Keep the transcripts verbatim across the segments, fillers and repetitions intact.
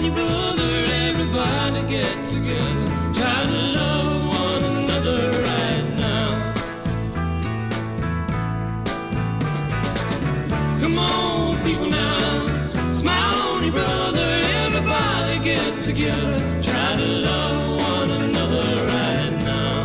your brother, everybody get together. Try to love one another right now. Come on, people now, smile on your brother, everybody get together. Try to love one another right now.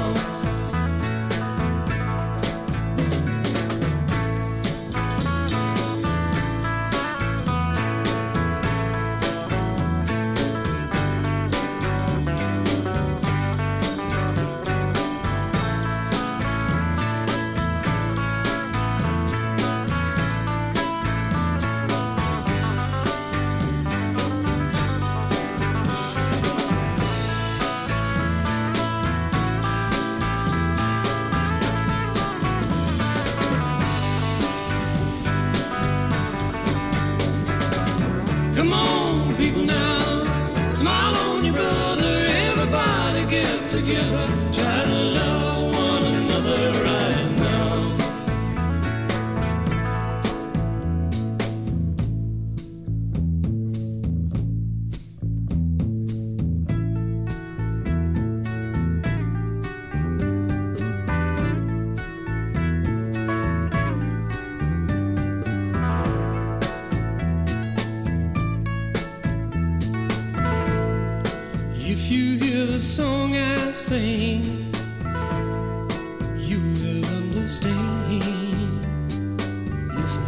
Come on, people now, smile on your brother, everybody get together. Try to love one another right now. If you hear the song I sing, you will understand. Listen.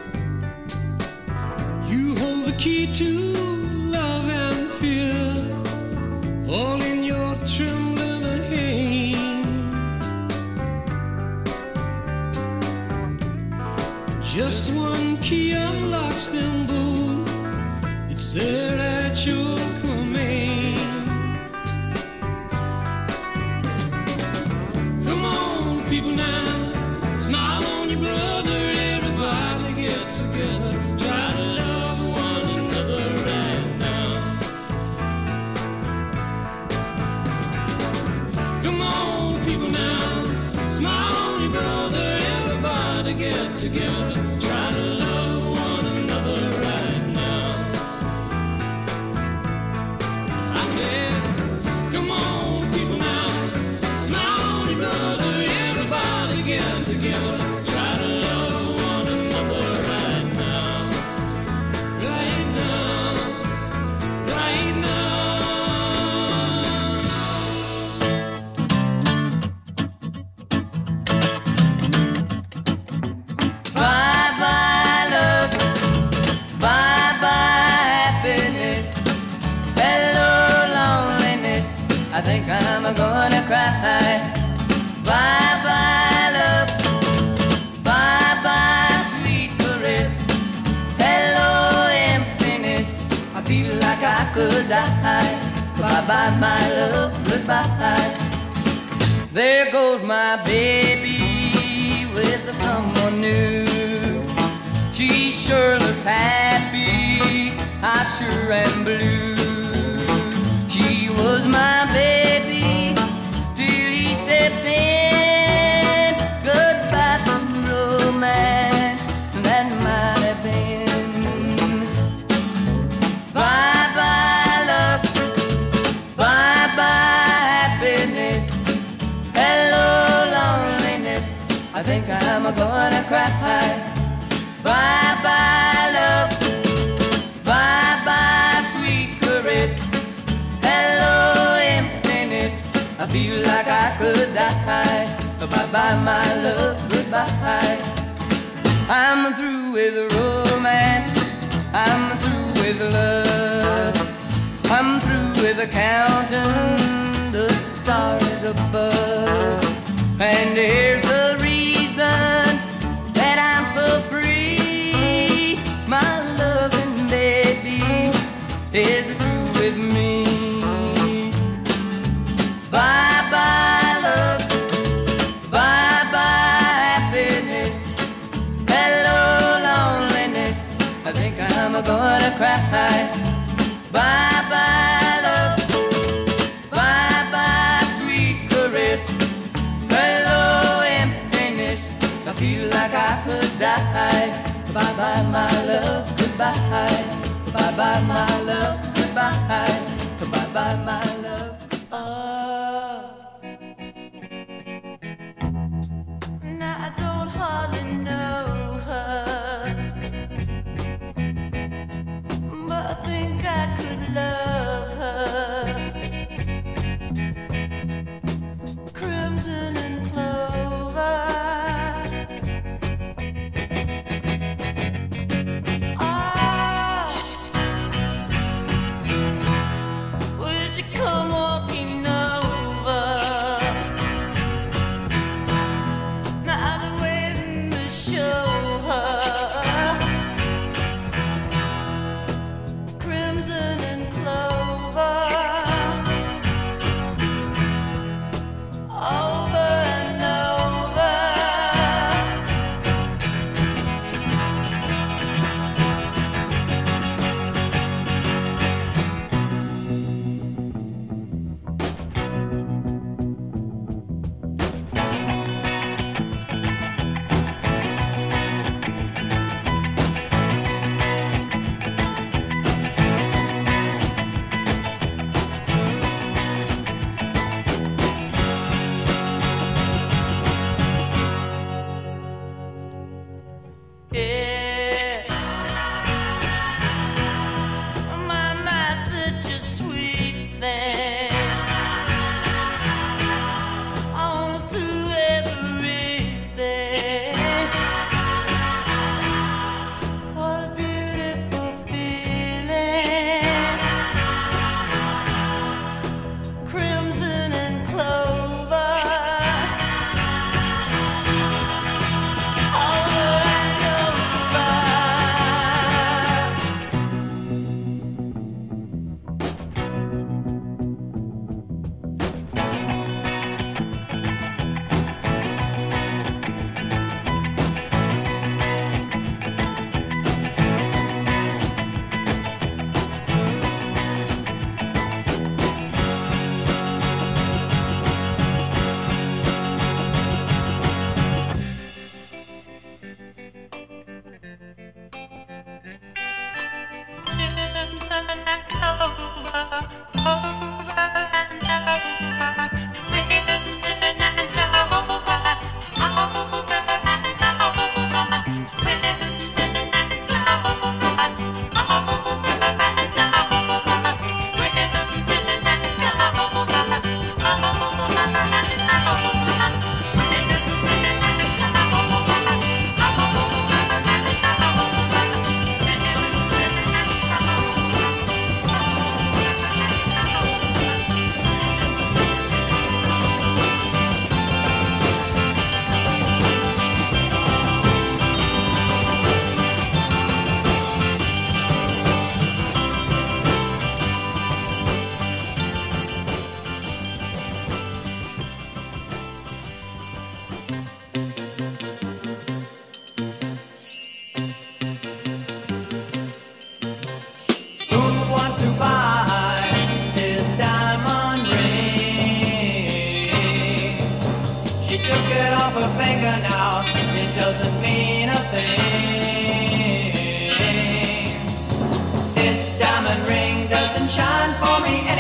You hold the key to love and fear, all in your trembling hand. Just one key unlocks them both. It's there at your command. People now, smile on your brother, everybody get together. Try to love one another right now. Come on, people now, smile on your brother, everybody get together. Try to love one another right now. I said, come on, people now, smile on your brother, everybody get together. Try to love one another right now. Right now. Right now. Bye bye love, bye bye happiness, hello loneliness, I think I'm gonna cry. Bye bye love, bye bye sweet caress, hello emptiness, I feel like I could die. Bye bye my love, goodbye. There goes my baby with someone new. She sure looks happy, I sure am blue. She was my baby till he stepped in. Goodbye to romance, that might have been. Bye bye love, bye bye happiness, hello loneliness, I think I'm gonna cry. Bye bye love, bye bye sweet caress, hello emptiness, I feel like I could die. Bye bye my love, goodbye. I'm through with romance, I'm through with love, I'm through with counting the stars above. And here's the reason that I'm so free. My loving baby is through with me. Bye bye love, bye bye happiness, hello loneliness, I think I'm gonna cry. Bye bye love, bye bye sweet caress, hello emptiness, I feel like I could die. Bye bye my love, goodbye. Bye bye my love, goodbye.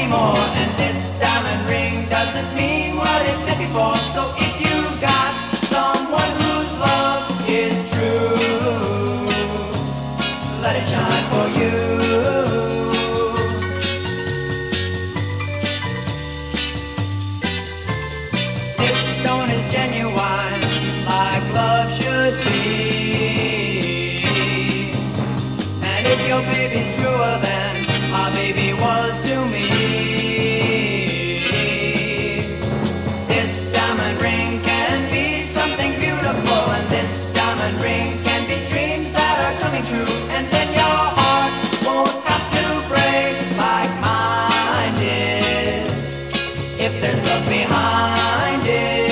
anymore. And this diamond ring doesn't mean what it did before. So if you got someone whose love is true, let it shine for you. This stone is genuine, like love should be. And if your baby's truer than my baby was to me, this diamond ring can be something beautiful. And this diamond ring can be dreams that are coming true. And then your heart won't have to break like mine did, if there's love behind it.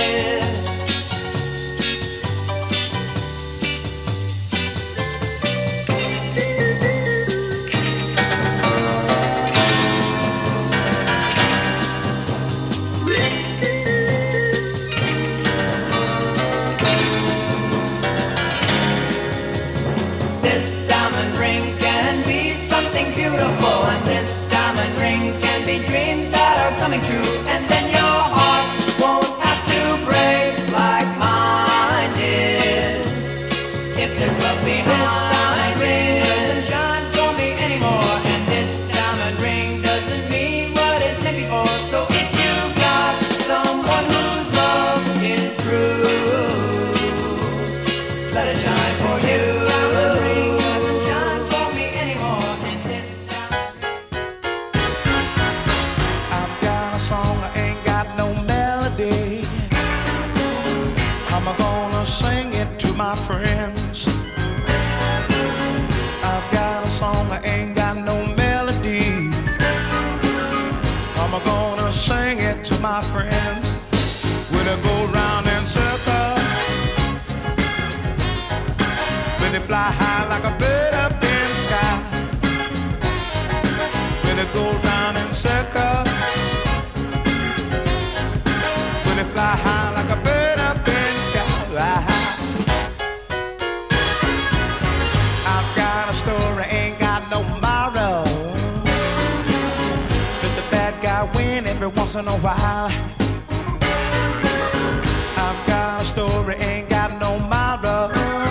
This diamond ring can be something beautiful. And this diamond ring can be dreams that are coming true. And then your heart won't have to break like mine did, if there's love behind. This diamond ring doesn't shine for me anymore. And this diamond ring doesn't mean what it did before. So if you've got someone whose love is true, let it shine for you. Diamond ring doesn't shine for me anymore. And this I've got a song, I ain't got no melody. How am I gonna sing it to my friends? I've got a song, I ain't got no melody. How am I gonna sing it to my friends? Will it go round in circles? Will it fly high like a bird up in the sky? Will it go round in circles? Will it fly high like a bird up in the sky? I've got a story, ain't got no moral. Let the bad guy win every once in a while. I've got a story, ain't got no moral.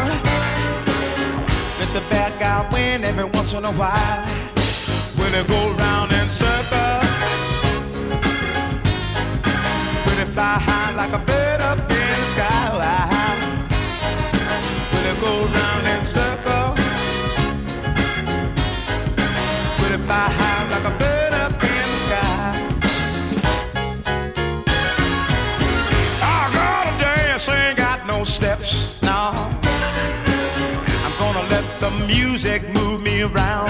Let the bad guy win every once in a while. Will it go round in circles? Will it fly high like a bird up in the sky? Will it go round in circles? Will it fly high like a bird up in the sky? I gotta dance, ain't got no steps, no. I'm gonna let the music move me around.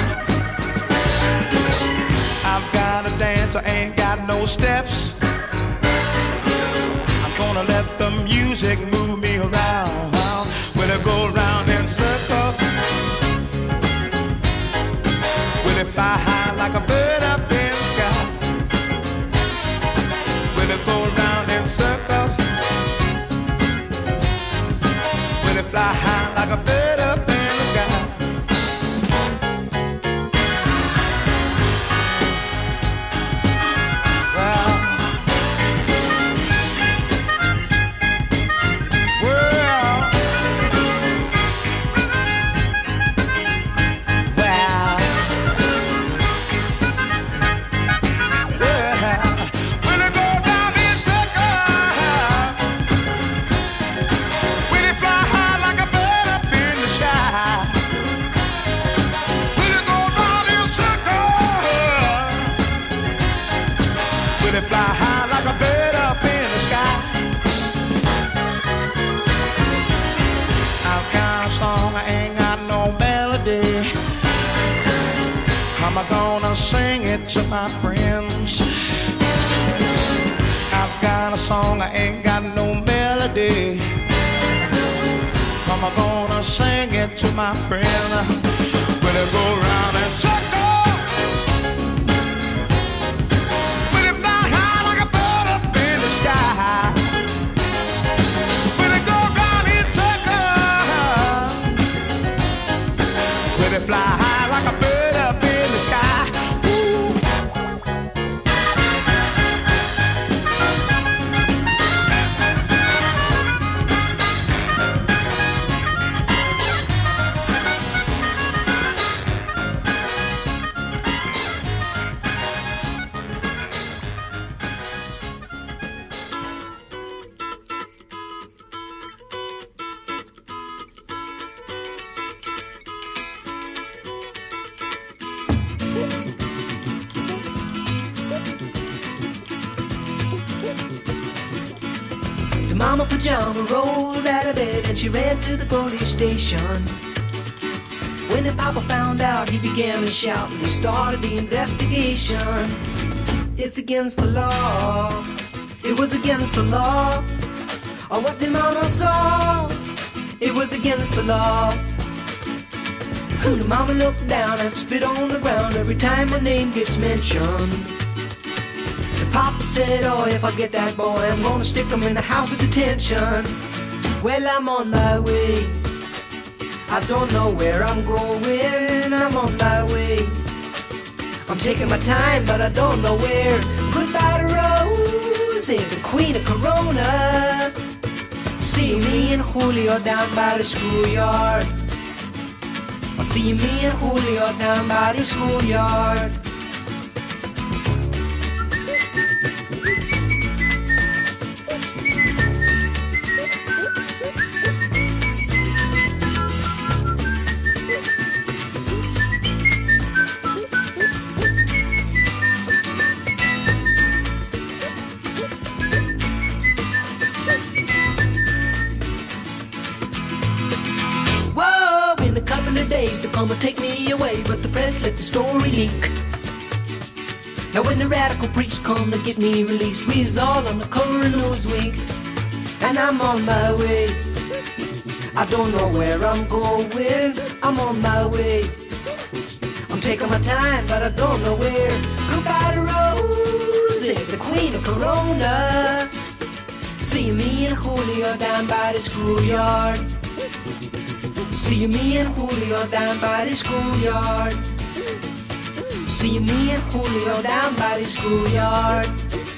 I've gotta dance, I ain't got no steps. I'm gonna let the music move me around. Will it go round in circles? Will it fly high like a bird up in the sky? Will it go round in circles? Will it fly high like a bird up in the sky? Well, well, well, well. Will it go down in circles? Will it fly high like a bird up in the sky? Will it go down in circles? Will it fly high like a bird up in the sky? I've got a song, I ain't got no melody. How am I gonna sing it to my friends? I've got a song, I ain't got no melody. How am I gonna sing it to my friend? Will it go round in circles? Will it fly high like a bird up in the sky? Will it go round in circles? Will it fly high like a bird up in the sky? Ooh. Mama Pajama rolled out of bed and she ran to the police station. When the Papa found out, he began to shout and he started the investigation. It's against the law. It was against the law. Oh, what the Mama saw, it was against the law. The Mama looked down and spit on the ground every time her name gets mentioned. The Papa said, oh, if I get that boy, I'm gonna stick him in the house of detention. Well, I'm on my way. I don't know where I'm going. I'm on my way. I'm taking my time, but I don't know where. Goodbye to Rose, the queen of Corona. See me and Julio down by the schoolyard. I see me and Julio down by the schoolyard. They're gonna take me away, but the press let the story leak. Now when the radical preach come to get me released, we is all on the cover of Newsweek. And I'm on my way. I don't know where I'm going. I'm on my way. I'm taking my time, but I don't know where. Goodbye to Rosie, the queen of Corona. See me and Julio down by the schoolyard. See me and Julio down by the schoolyard. See me and Julio down by the schoolyard.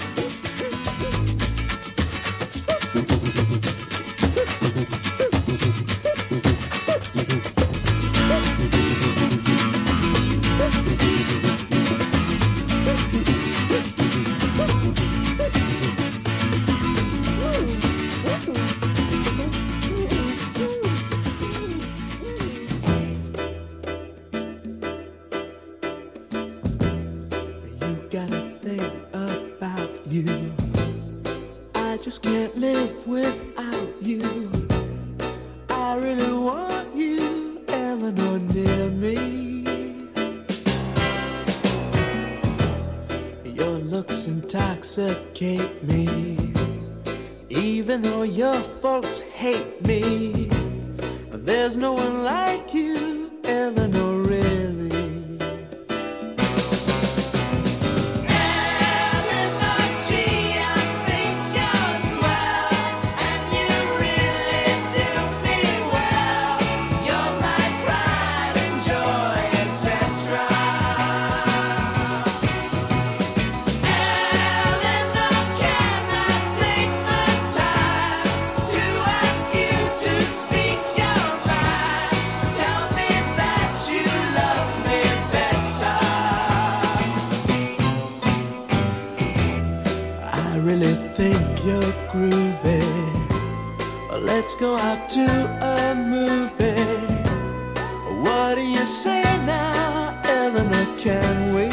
Intoxicate me, even though your folks hate me. There's no one like you, Eleanor, really. Eleanor, gee, I think you're swell, and you really do me well. You're my pride and joy, et cetera. Think you're groovy. Let's go out to a movie. What do you say now, Eleanor? Can we?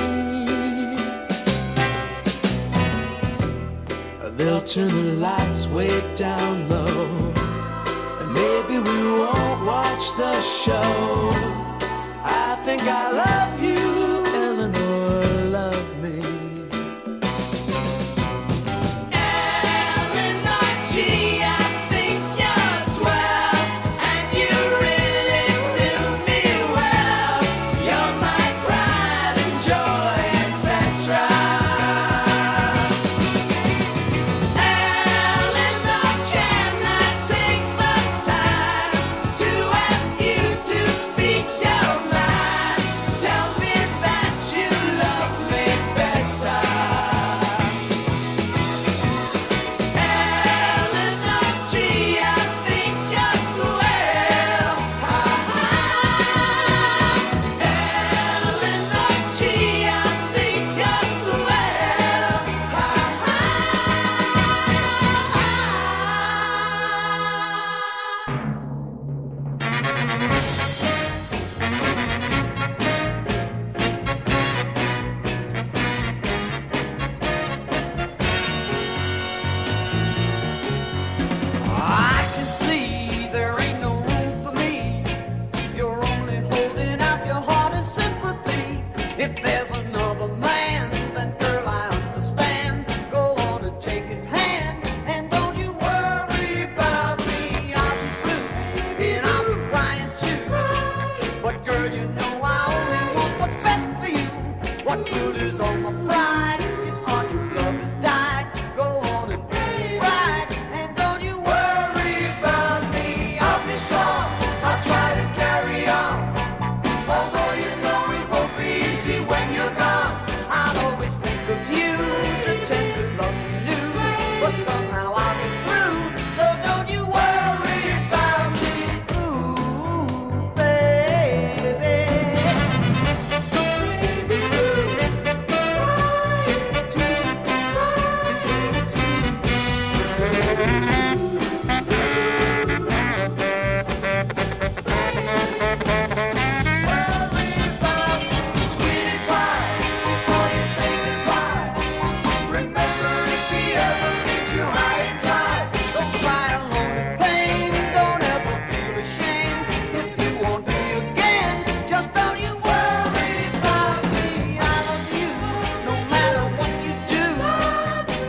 They'll turn the lights way down low, and maybe we won't watch the show. I think I love you, Eleanor, love me. Tell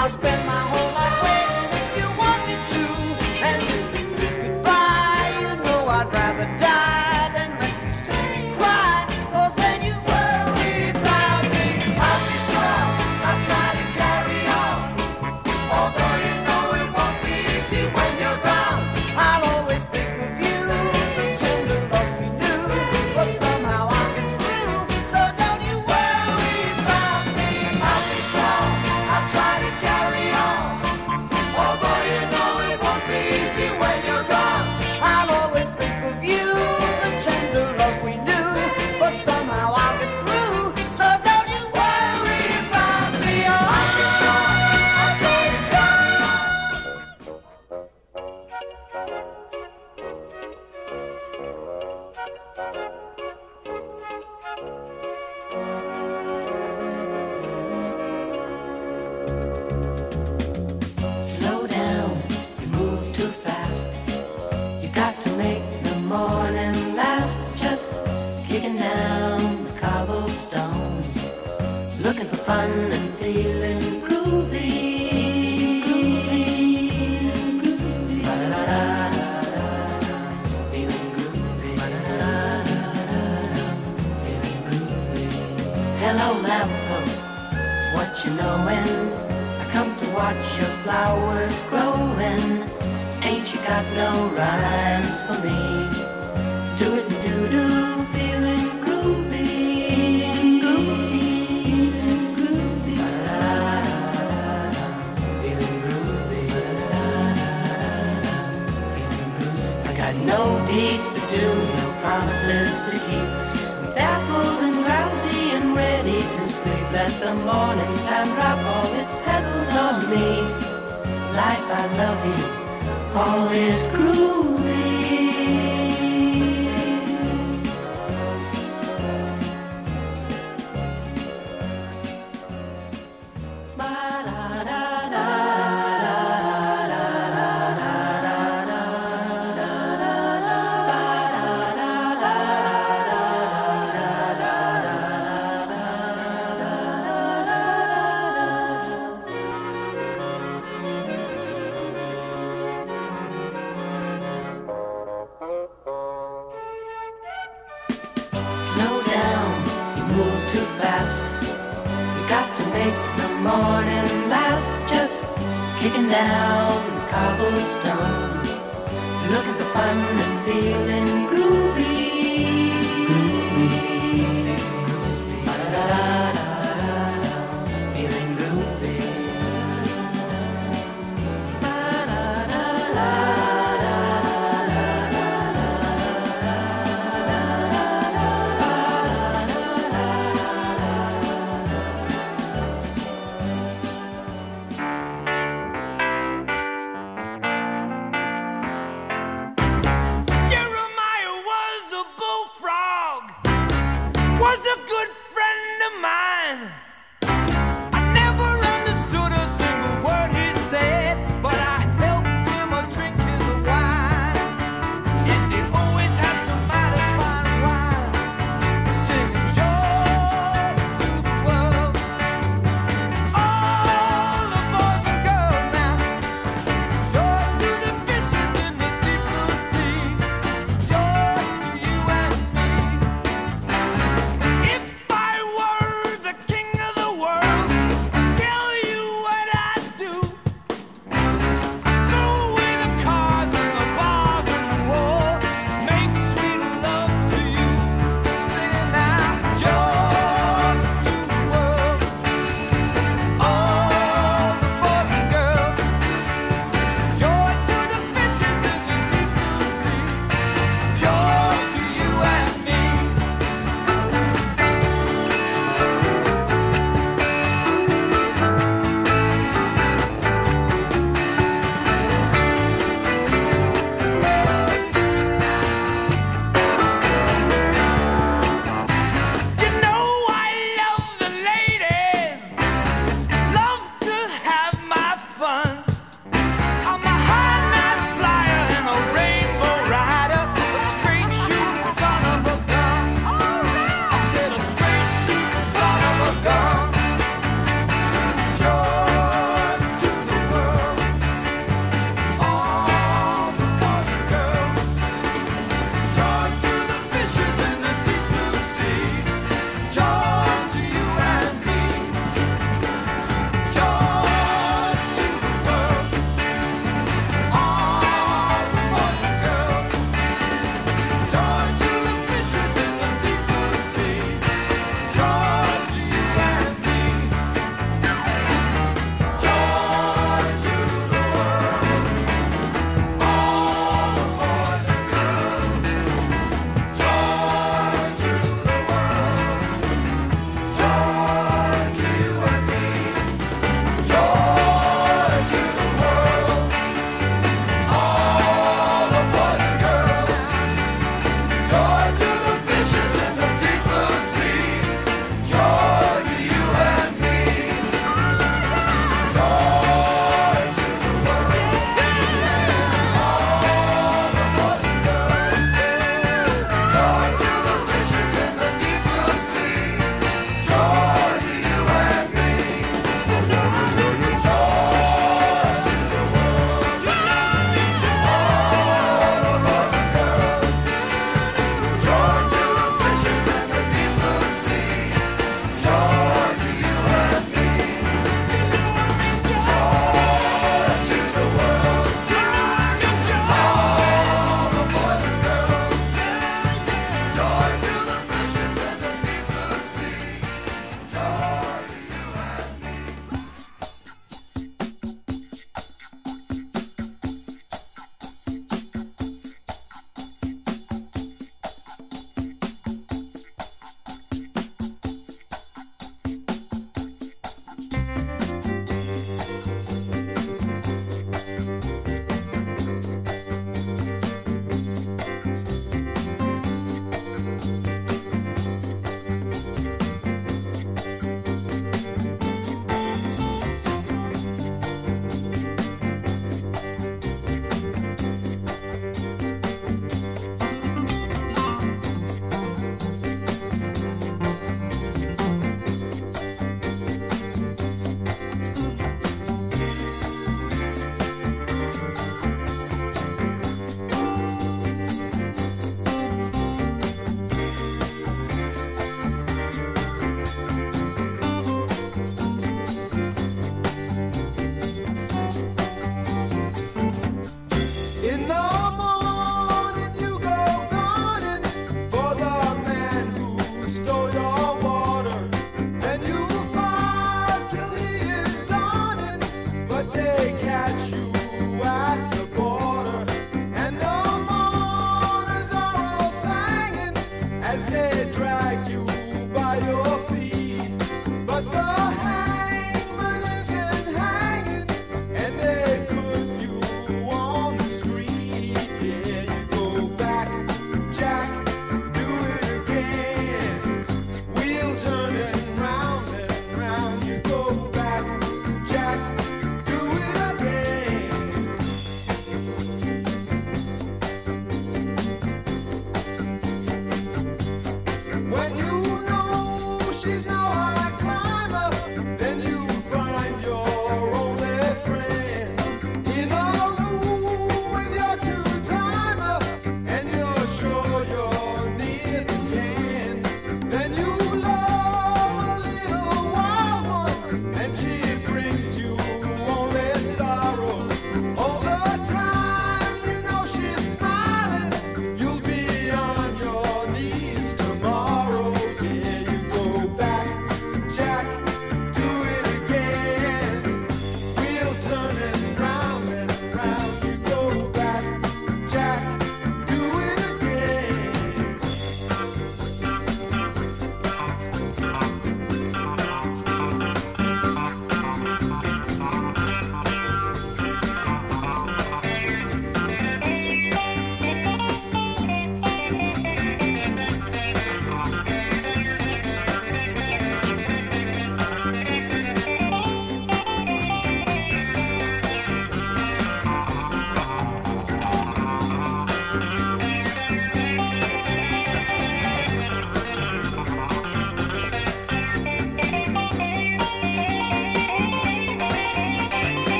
I'll spend my whole life waiting if you want me to. And if this is goodbye, you know I'd rather die than let you see me cry. 'Cause when you worry about me, I'll be strong, I'll try to carry on. Although you know it won't be easy when you're gone, I'll always think of you, the tender love we knew. But somehow I'll get through, so don't you worry about me. I'll be strong, I'll try to carry on. Although you know it won't be easy when you're gone, I'll always think of you, the tender love we knew. But somehow I'll get through, so don't you worry about me. Oh, I'll be strong, I'll try to carry on. Slow down, you move too fast. You got to make the morning last. Just kicking down the cobblestones, looking for fun and feeling groovy. Ba-da-da-da-da-da, feeling groovy. Ba-da-da-da-da-da, feeling groovy. Hello, lamppost, what you knowin'? I come to watch your flowers growing. Ain't you got no rhymes for me? Do it and do do, feeling groovy, groovy, groovy. Ba-da-da-da-da-da, feeling groovy. Ba-da-da-da-da-da, feeling groovy. I got no deeds to do, no promises to keep. I'm baffled and drowsy and ready to sleep. Let the morning time drop all its petals on me. Life, I love you, all is groovy. Slow down, you move too fast. You got to make the morning last. Just kicking down the cobblestones, looking for fun and feeling groovy. Groovy. Ba-da-da-da-da-da, feeling groovy. Jeremiah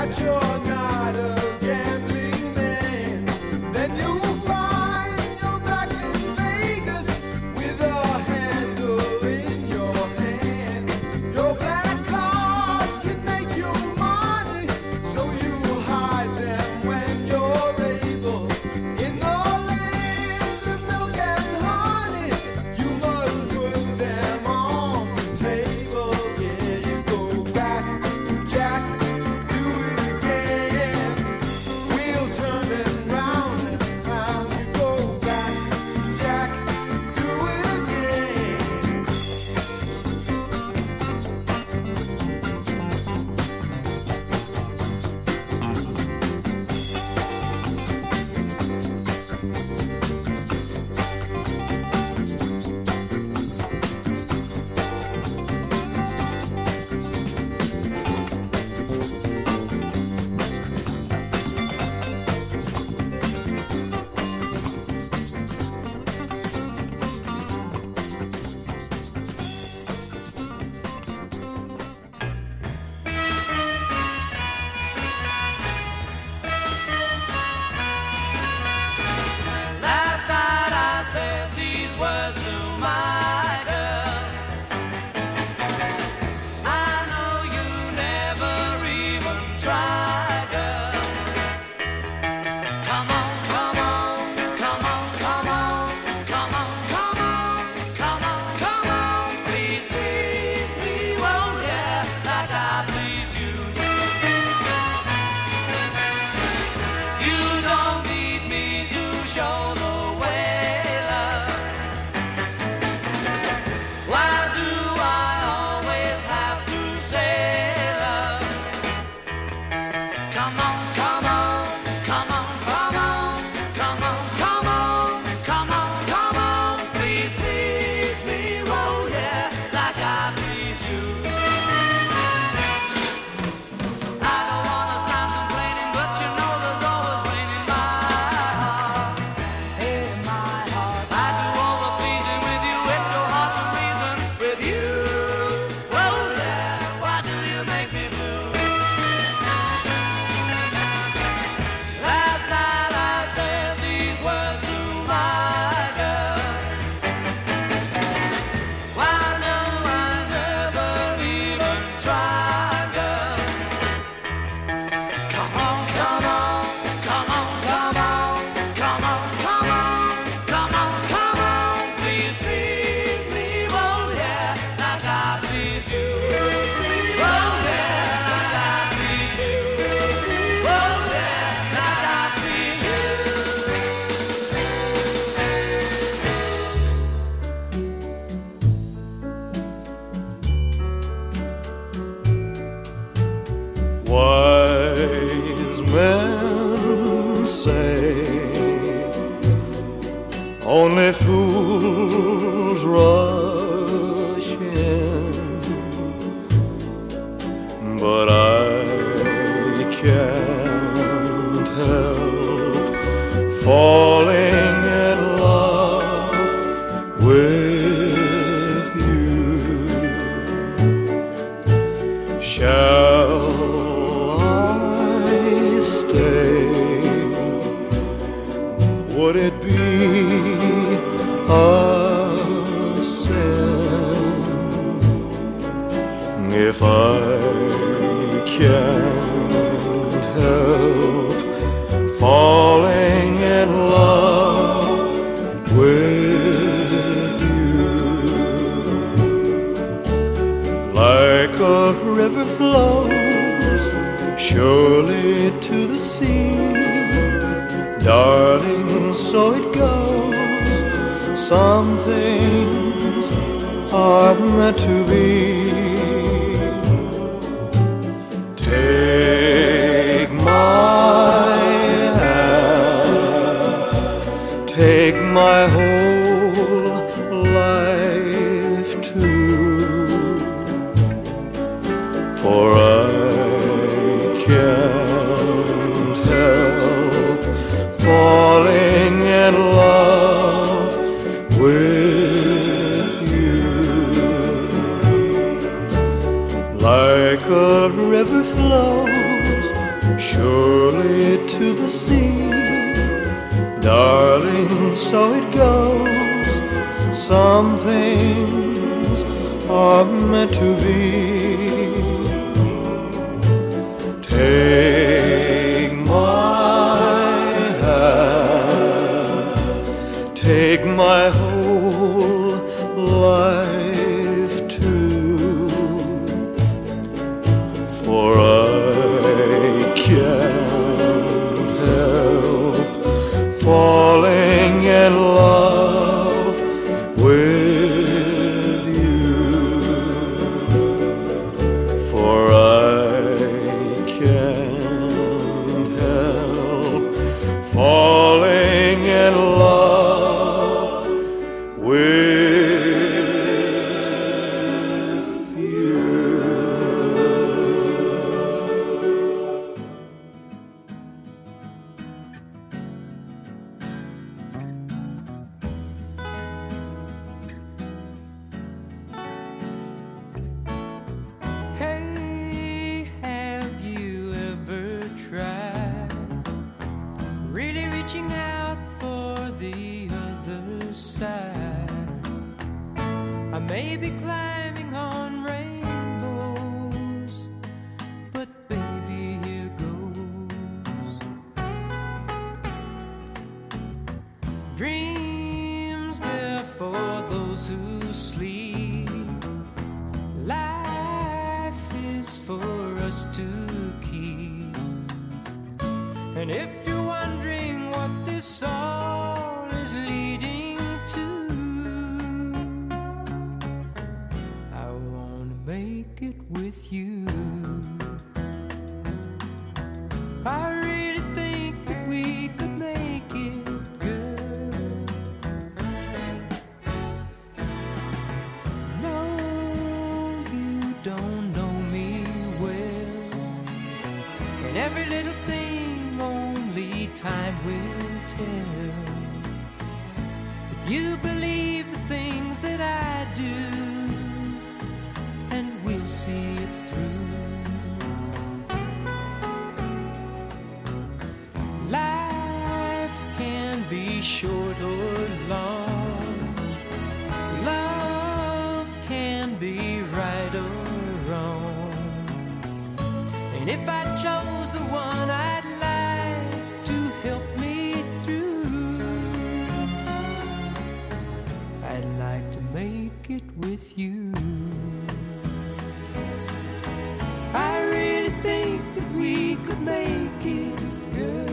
Only fools rush in, but I can't help falling in love with you. Shall I stay? Would it be a sin if I can't help falling in love with you? Like a river flows surely to the sea, darling, so it goes. Some things are meant to be. Take my hand, take my whole life too, for I can't help falling in love with you. Like a river flows the sea. Darling, so it goes. Some things are meant to be. Take my hand, take my whole life too, for I can't help falling in love with you, for I can't help falling in love with you. Hey, have you ever tried really reaching out for the other side? I may be climbing on rainbows, but baby, here goes. Dreams, they're for those who sleep. Life is for us to keep. And if you're wondering what this all is leading to, I wanna make it with you. I really think that we could make it, girl. No, you don't know me well, and every little thing only time will tell. If you believe the things that I do, and we'll see it through. Life can be short or long. Love can be right or wrong. And if I chose the one I'd like to help me through, I'd like to make it with you. I really think that we could make it, girl.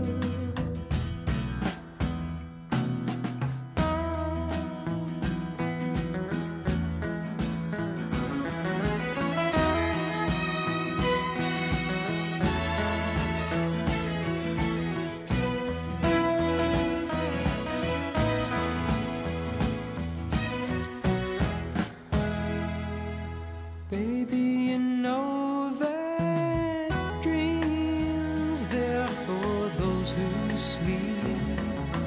Baby, you know that dreams, they're for those who sleep.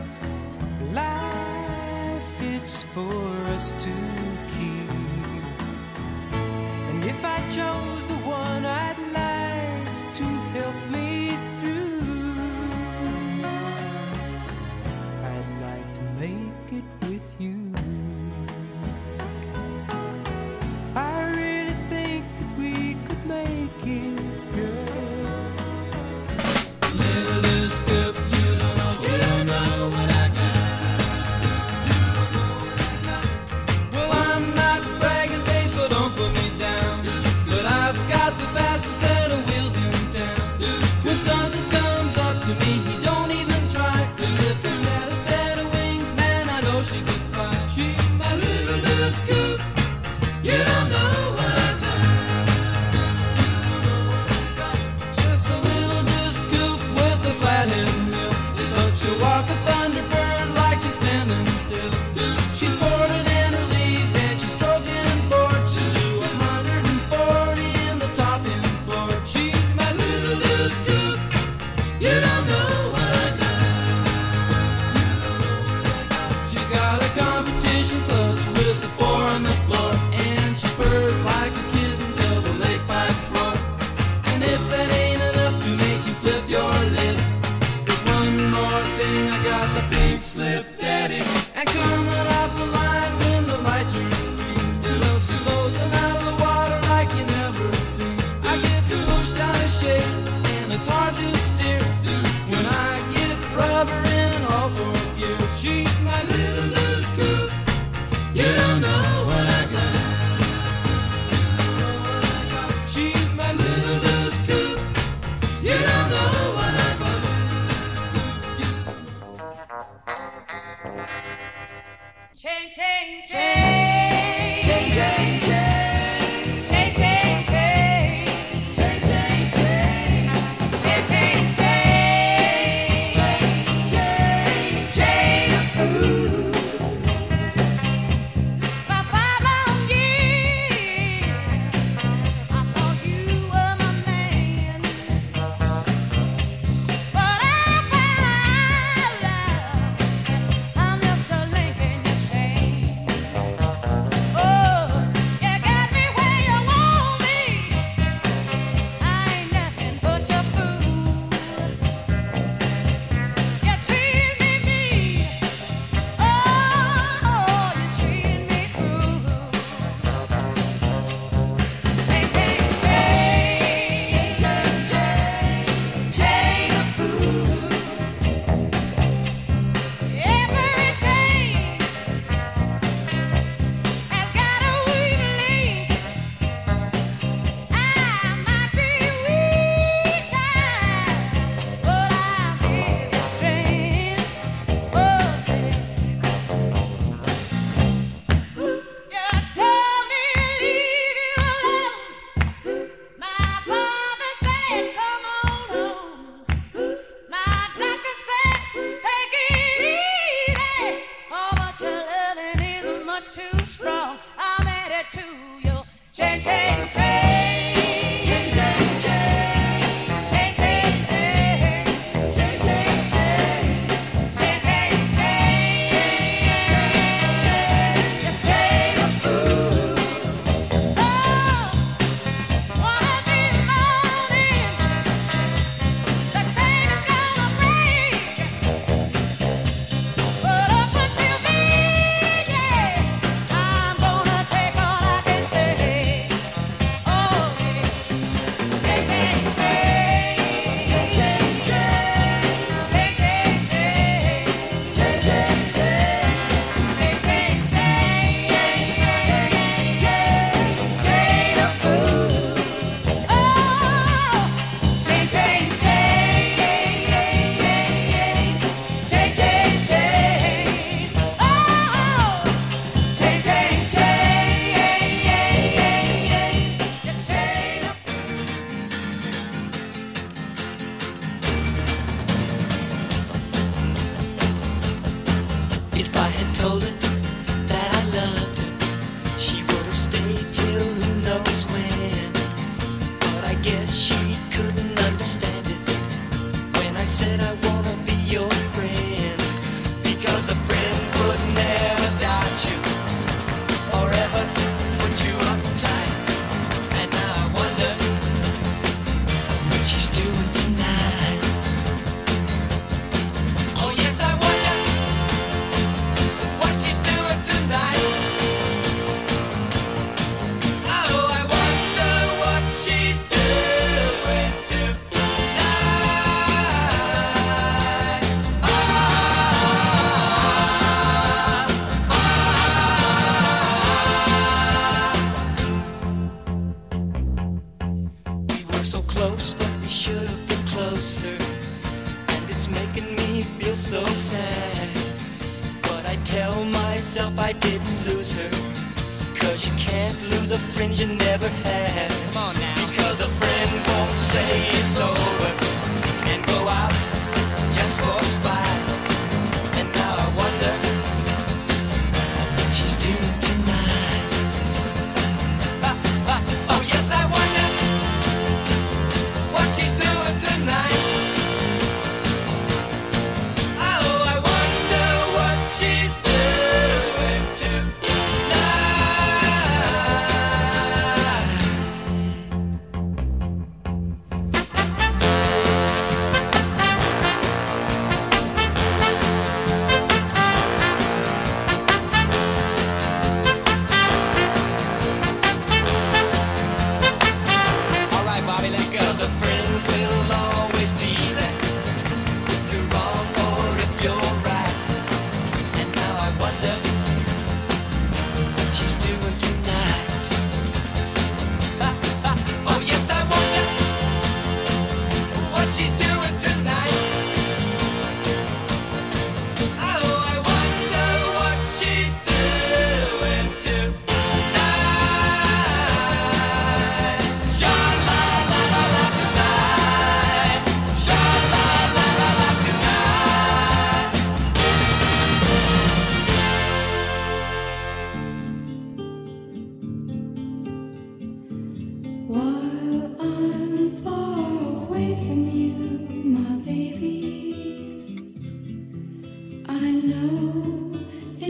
Life, it's for us to keep. And if I chose the one I'd like to help me through, I'd like to make it with you. I really think that we could make it, girl. Little scoop, you don't know, you don't know what I got. Scoop, you don't know what I got. Well, I it's hard to steer when I get rubber in all four gears. She's my little loose scoop. You don't know what I got. She's my little loose scoop. You don't know what I got. Chain, chain, chain, chain, chain, chain.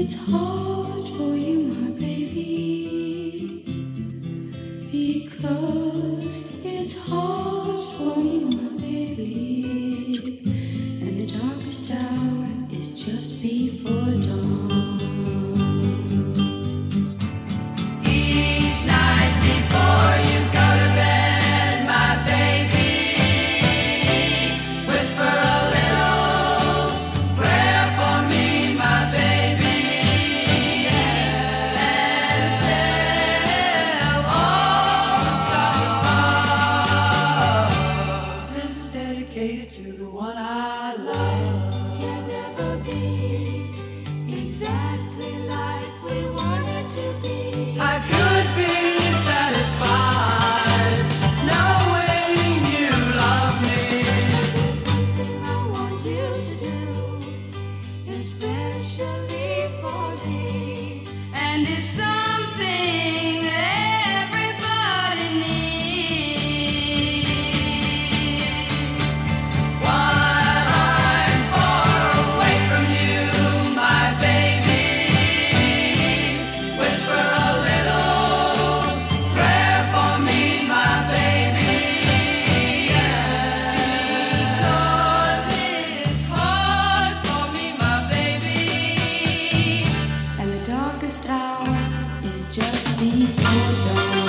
It's hard for you, my baby, because it's hard for you, my baby, and the darkest hour is just before dawn. Each night before you go to bed, my baby, whisper a little prayer for me, my baby, and tell all the stars. This is dedicated to the one I love. Can never be exactly like we wanted to be. I could be satisfied knowing you love me. There's one thing I want you to do, especially for me, and it's something that everybody needs. While I'm far away from you, my baby, whisper a little prayer for me, my baby, because it's hard for me, my baby, and the darkest hour is just before dawn.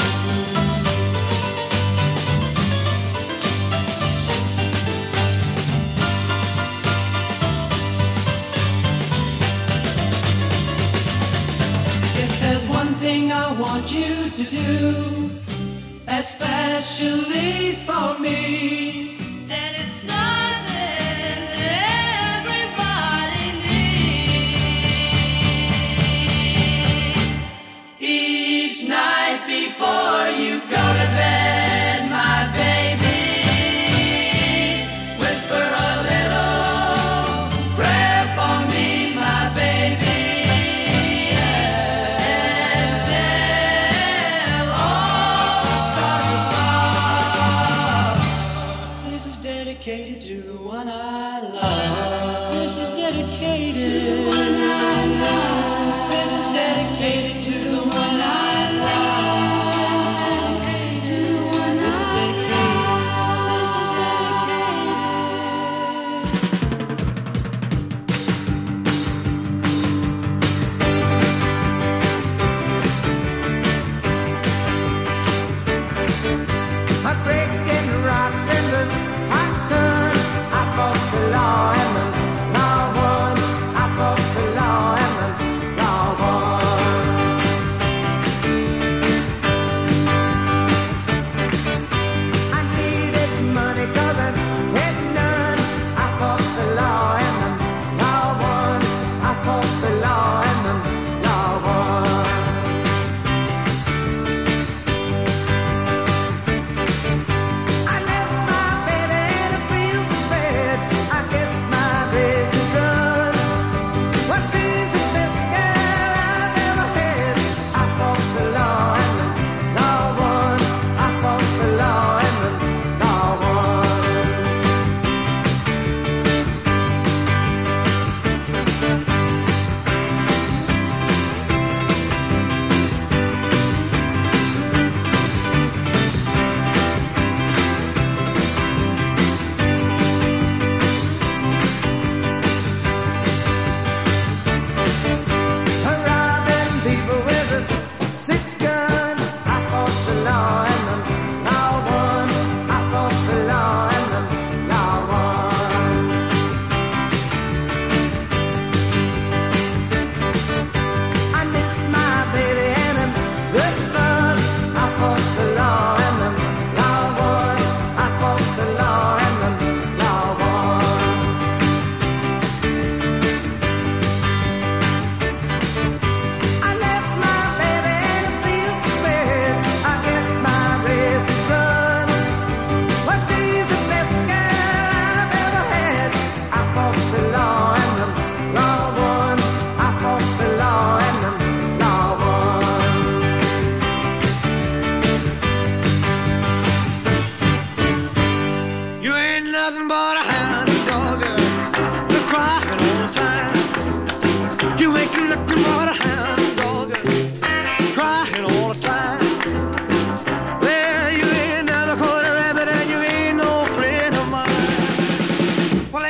If there's one thing I want you to do, especially for me, then it's something that everybody needs. Each night before you go to bed, my baby, whisper a little prayer for me, my baby, and tell all the stars. This is dedicated to the one I love. This is dedicated to the one I love. This is dedicated to the one I love. This is dedicated to the one I love. This is I'm breaking rocks in the hot sun. I fought the law and the law won. I fought the law and the law won.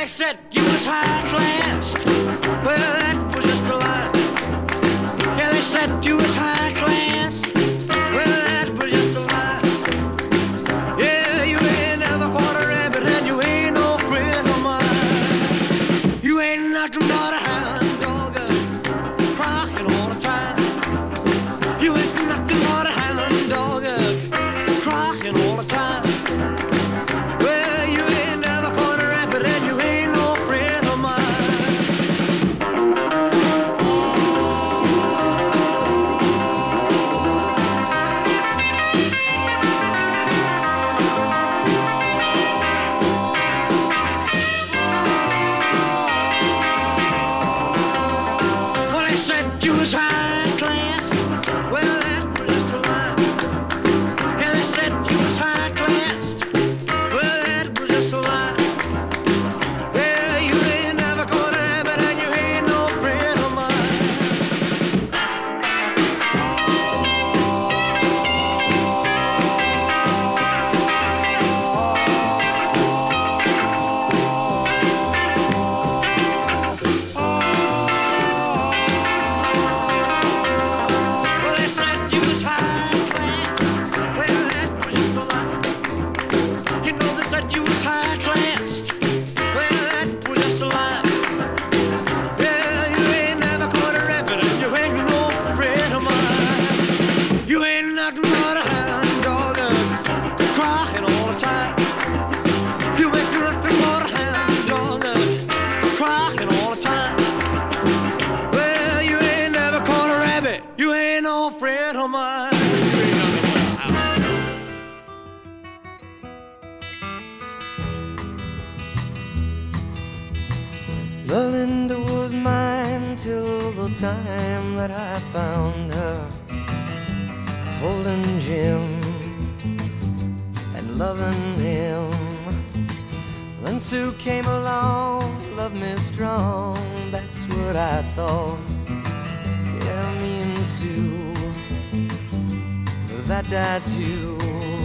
they said you was high class. Well, that was just a lie. Yeah, they said you was high class. Well, that was just a lie. Yeah, you ain't never caught a rabbit and you ain't no friend of mine. You ain't nothing but a hound dog, uh, crying all the time. You ain't nothing but a hound dog, uh, crying all the time. Well, you ain't never caught a rabbit and you ain't no friend of mine. Well, they said you was high class. Well, that was just a lie. Yeah, they said you was high class. Well, that was just a lie. Yeah, you ain't never caught a rabbit and you ain't no friend of mine. Well, they said you was high class. Well, that was just a lie. You know they said you was high class. Well, that was just a lie. Yeah, you ain't never caught a rabbit and you ain't no friend of mine. You ain't nothing but a hound dog, uh, crying all the time. You ain't nothing but a hound dog, uh, crying all the time. Well, you ain't never caught a rabbit. You ain't no friend of mine. You ain't nothing but a hound. Belinda was mine till the time that I found her holding Jim and loving him. Then Sue came along, loved me strong, that's what I thought. Yeah, me and Sue, that died too.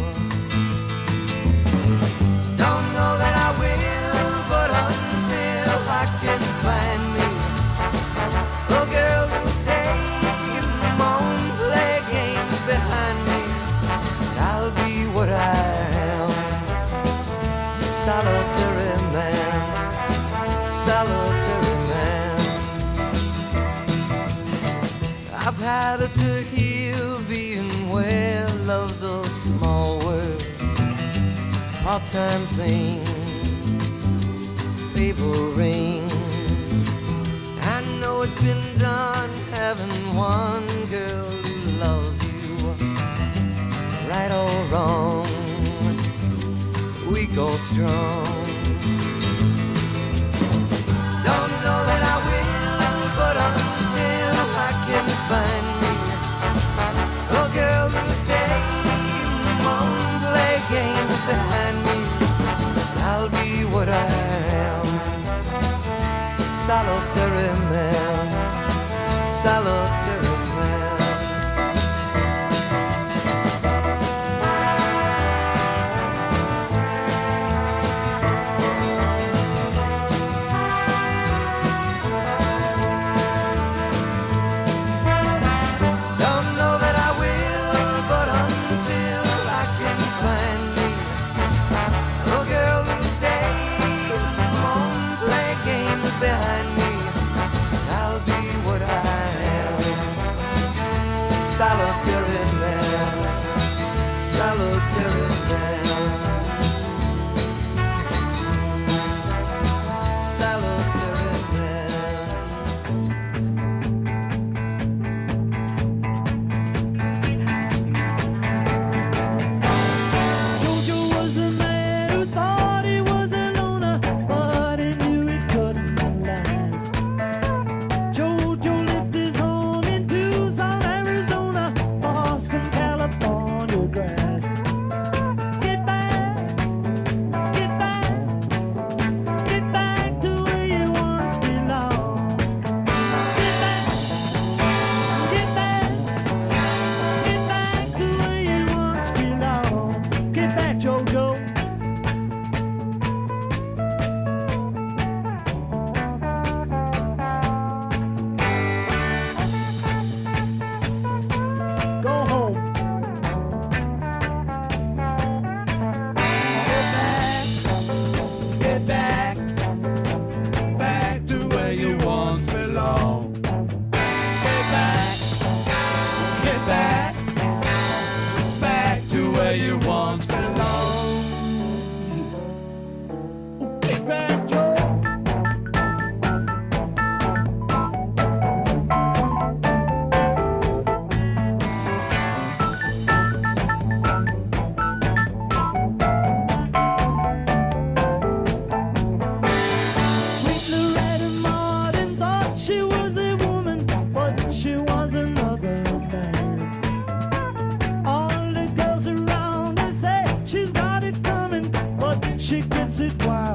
Don't know that I will, but until I can find me a girl who'll stay and won't play games behind me, I'll be what I am, solitary man, solitary man. I've had it to heal being where love's a small world, part-time thing, paper ring. I know it's been done having one girl who loves you, right or wrong, weak or strong. Don't know that I will, but until I can find me a girl who'll stay and won't play games behind me, I'll be what I am, solitary man, solitary man. Don't know that I will, but until I can find me a girl who'll stay and won't play games behind me, I'll be what I am,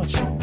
much.